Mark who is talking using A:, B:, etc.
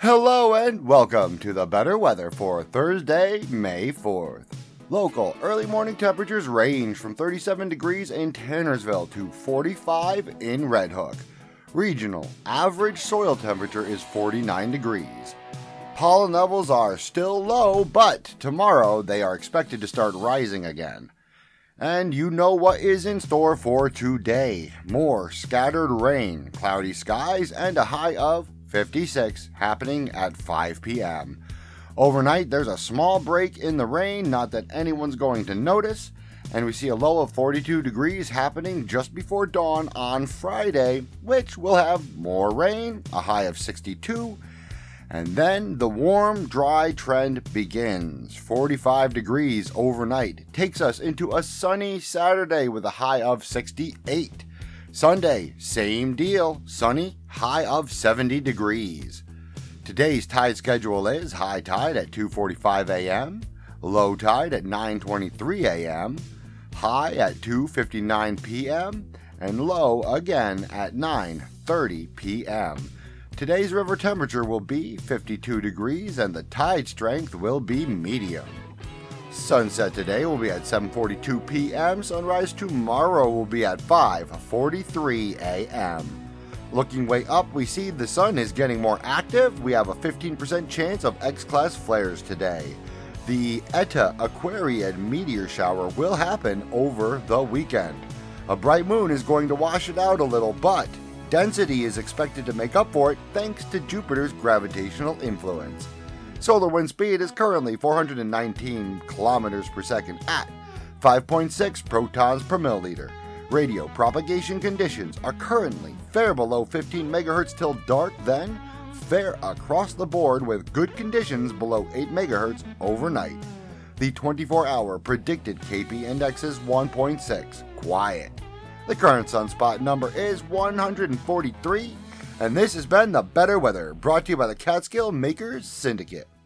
A: Hello and welcome to the better weather for Thursday, May 4th. Local early morning temperatures range from 37 degrees in Tannersville to 45 in Red Hook. Regional average soil temperature is 49 degrees. Pollen levels are still low, but tomorrow they are expected to start rising again. And you know what is in store for today. More scattered rain, cloudy skies, and a high of 56 happening at 5 p.m. Overnight, there's a small break in the rain, not that anyone's going to notice, and we see a low of 42 degrees happening just before dawn on Friday, which will have more rain, a high of 62, and then the warm, dry trend begins. 45 degrees overnight takes us into a sunny Saturday with a high of 68. Sunday, same deal, sunny, high of 70 degrees. Today's tide schedule is high tide at 2:45 a.m., low tide at 9:23 a.m., high at 2:59 p.m., and low again at 9:30 p.m. Today's river temperature will be 52 degrees and the tide strength will be medium. Sunset today will be at 7:42 p.m. Sunrise tomorrow will be at 5:43 a.m. Looking way up, we see the sun is getting more active. We have a 15% chance of X-class flares today. The Eta Aquariid meteor shower will happen over the weekend. A bright moon is going to wash it out a little, but density is expected to make up for it thanks to Jupiter's gravitational influence. Solar wind speed is currently 419 kilometers per second at 5.6 protons per milliliter. Radio propagation conditions are currently fair below 15 megahertz till dark, then fair across the board with good conditions below 8 megahertz overnight. The 24-hour predicted KP index is 1.6, quiet. The current sunspot number is 143, and this has been the Better Weather, brought to you by the Catskill Makers Syndicate.